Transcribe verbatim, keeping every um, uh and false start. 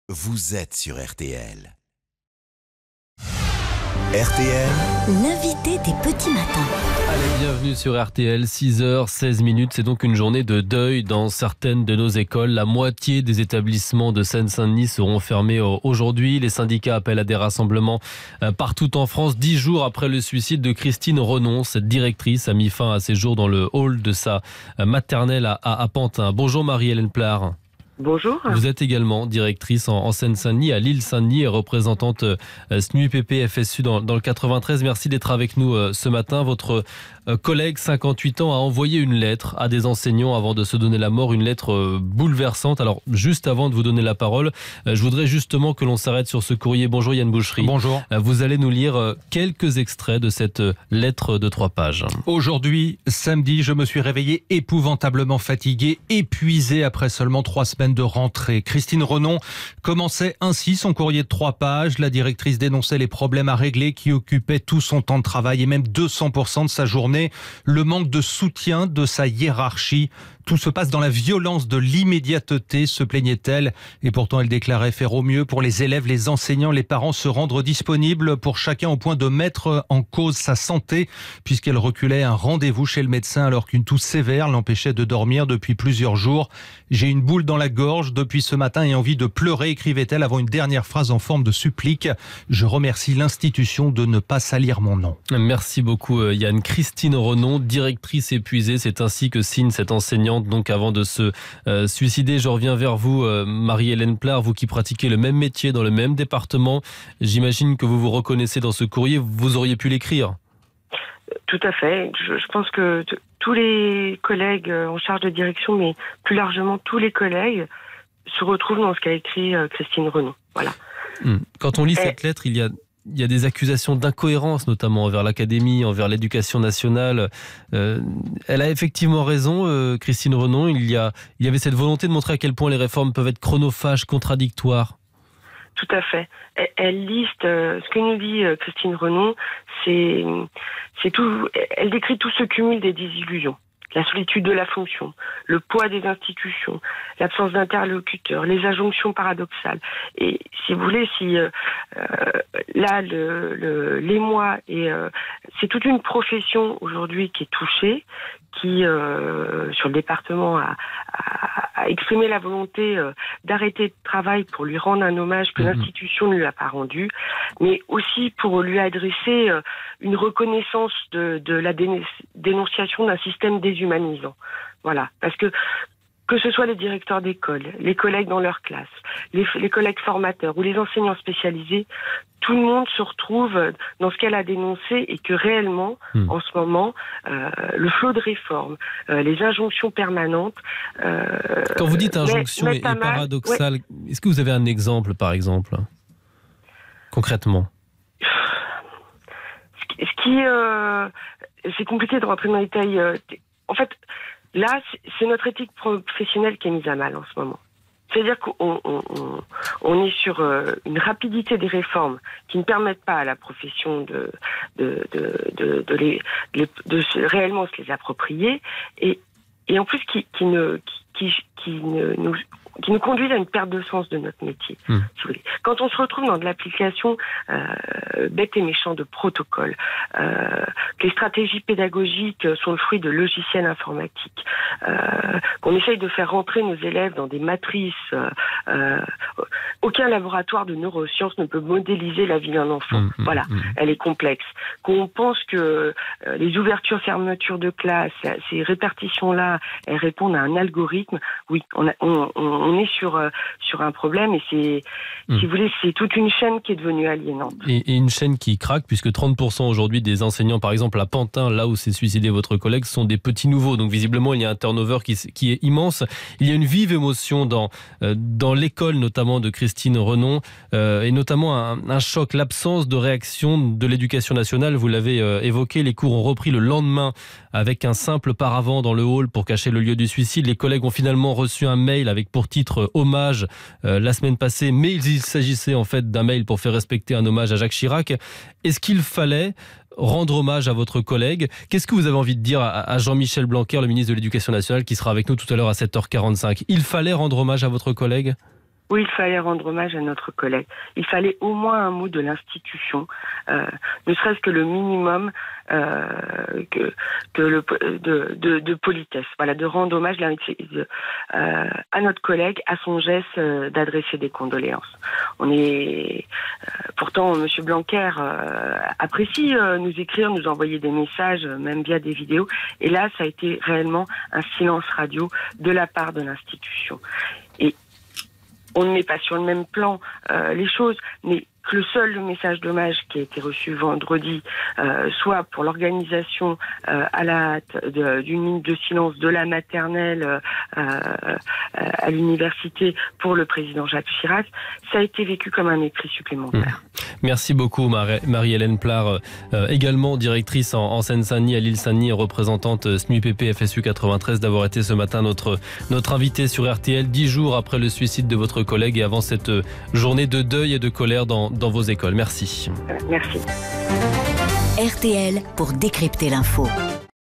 vous êtes sur R T L. R T L, l'invité des petits matins. Allez, bienvenue sur R T L, six heures seize minutes. C'est donc une journée de deuil dans certaines de nos écoles. La moitié des établissements de Seine-Saint-Denis seront fermés aujourd'hui. Les syndicats appellent à des rassemblements partout en France. Dix jours après le suicide de Christine Renon, cette directrice a mis fin à ses jours dans le hall de sa maternelle à, à, à Pantin. Bonjour Marie-Hélène Plard. Bonjour. Vous êtes également directrice en, en Seine-Saint-Denis, à l'île-Saint-Denis, et représentante euh, S N U P P F S U dans, dans le quatre-vingt-treize. Merci d'être avec nous euh, ce matin. Votre euh, collègue, cinquante-huit ans, a envoyé une lettre à des enseignants avant de se donner la mort, une lettre euh, bouleversante. Alors, juste avant de vous donner la parole, euh, je voudrais justement que l'on s'arrête sur ce courrier. Bonjour Yann Boucherie. Bonjour. Euh, vous allez nous lire euh, quelques extraits de cette euh, lettre de trois pages. Aujourd'hui, samedi, je me suis réveillé épouvantablement fatigué, épuisé après seulement trois semaines de rentrée. Christine Renon commençait ainsi son courrier de trois pages. La directrice dénonçait les problèmes à régler qui occupaient tout son temps de travail et même deux cents pour cent de sa journée. Le manque de soutien de sa hiérarchie. Tout se passe dans la violence de l'immédiateté, se plaignait-elle. Et pourtant, elle déclarait faire au mieux pour les élèves, les enseignants, les parents, se rendre disponibles pour chacun au point de mettre en cause sa santé, puisqu'elle reculait un rendez-vous chez le médecin alors qu'une toux sévère l'empêchait de dormir depuis plusieurs jours. J'ai une boule dans la gorge depuis ce matin et envie de pleurer, écrivait-elle avant une dernière phrase en forme de supplique. Je remercie l'institution de ne pas salir mon nom. Merci beaucoup Yann. Christine Renon, directrice épuisée, c'est ainsi que signe cette enseignante. Donc avant de se euh, suicider, je reviens vers vous, euh, Marie-Hélène Plard, vous qui pratiquez le même métier dans le même département. J'imagine que vous vous reconnaissez dans ce courrier, vous auriez pu l'écrire. Tout à fait. Je, je pense que t- tous les collègues en charge de direction, mais plus largement tous les collègues, se retrouvent dans ce qu'a écrit euh, Christine Renon. Voilà. Quand on lit Et... cette lettre, il y a... Il y a des accusations d'incohérence, notamment envers l'académie, envers l'éducation nationale. Euh, elle a effectivement raison, euh, Christine Renon. Il y a, il y avait cette volonté de montrer à quel point les réformes peuvent être chronophages, contradictoires. Tout à fait. Elle, elle liste euh, ce que nous dit euh, Christine Renon. C'est, c'est tout. Elle décrit tout ce cumul des désillusions. La solitude de la fonction, le poids des institutions, l'absence d'interlocuteurs, les injonctions paradoxales. Et si vous voulez, si euh, euh, là, le, le, l'émoi, et euh, c'est toute une profession aujourd'hui qui est touchée, qui, euh, sur le département, a, a, a exprimé la volonté euh, d'arrêter de travail pour lui rendre un hommage que mmh. l'institution ne lui a pas rendu, mais aussi pour lui adresser euh, une reconnaissance de, de la dén- dénonciation d'un système déshumanisant. Voilà, parce que que ce soit les directeurs d'école, les collègues dans leur classe, les, les collègues formateurs ou les enseignants spécialisés, tout le monde se retrouve dans ce qu'elle a dénoncé et que réellement, mmh. en ce moment, euh, le flot de réformes, euh, les injonctions permanentes... Euh, Quand vous dites injonction et, et paradoxale, ouais. Est-ce que vous avez un exemple, par exemple, concrètement ? Ce, ce qui... Euh, c'est compliqué de rentrer dans les détails. Euh, en fait... Là, c'est notre éthique professionnelle qui est mise à mal en ce moment. C'est-à-dire qu'on on, on, on est sur une rapidité des réformes qui ne permettent pas à la profession de, de, de, de, de, les, de, de se, réellement se les approprier et, et en plus qui, qui, ne, qui, qui, ne, nous, qui nous conduisent à une perte de sens de notre métier. Mmh. Si vous voulez. Quand on se retrouve dans de l'application euh, bête et méchant de protocoles, euh, que les stratégies pédagogiques sont le fruit de logiciels informatiques, euh, qu'on essaye de faire rentrer nos élèves dans des matrices, euh, euh, aucun laboratoire de neurosciences ne peut modéliser la vie d'un enfant. Mmh, voilà, mmh. Elle est complexe. Qu'on pense que euh, les ouvertures-fermetures de classe, ces répartitions-là, elles répondent à un algorithme. Oui, on, a, on, on est sur, euh, sur un problème et c'est, mmh. si vous voulez, c'est toute une chaîne qui est devenue aliénante. Et, et une chaîne qui craque, puisque trente pour cent aujourd'hui des enseignants, par exemple à Pantin, là où s'est suicidé votre collègue, sont des petits nouveaux. Donc visiblement, il y a un turnover qui, qui est immense. Il y a une vive émotion dans, euh, dans l'école, notamment de Christine Renon, euh, et notamment un, un choc, l'absence de réaction de l'éducation nationale. Vous l'avez euh, évoqué, les cours ont repris le lendemain avec un simple paravent dans le hall pour cacher le lieu du suicide. Les collègues ont finalement reçu un mail avec pour titre « Hommage » euh, la semaine passée, mais il s'agissait en fait d'un mail pour faire respecter un hommage à Jacques Chirac. Est-ce qu'il fallait rendre hommage à votre collègue? Qu'est-ce que vous avez envie de dire à, à Jean-Michel Blanquer, le ministre de l'Éducation nationale, qui sera avec nous tout à l'heure à sept heures quarante-cinq? Il fallait rendre hommage à votre collègue? où il fallait rendre hommage à notre collègue. Il fallait au moins un mot de l'institution, euh, ne serait-ce que le minimum euh, que, que le, de, de, de politesse, voilà, de rendre hommage de, euh, à notre collègue, à son geste euh, d'adresser des condoléances. On est euh, pourtant, M. Blanquer euh, apprécie euh, nous écrire, nous envoyer des messages, même via des vidéos. Et là, ça a été réellement un silence radio de la part de l'institution. Et on ne met pas sur le même plan euh, les choses, mais que le seul message d'hommage qui a été reçu vendredi euh, soit pour l'organisation euh, à la hâte de, d'une minute de silence de la maternelle euh, euh, à l'université pour le président Jacques Chirac, ça a été vécu comme un mépris supplémentaire. Mmh. Merci beaucoup Marie-Hélène Plard, euh, également directrice en, en Seine-Saint-Denis, à l'île Saint-Denis, représentante S M U P P F S U quatre-vingt-treize, d'avoir été ce matin notre, notre invitée sur R T L, dix jours après le suicide de votre collègue et avant cette journée de deuil et de colère dans, dans vos écoles. Merci. Merci. R T L pour décrypter l'info.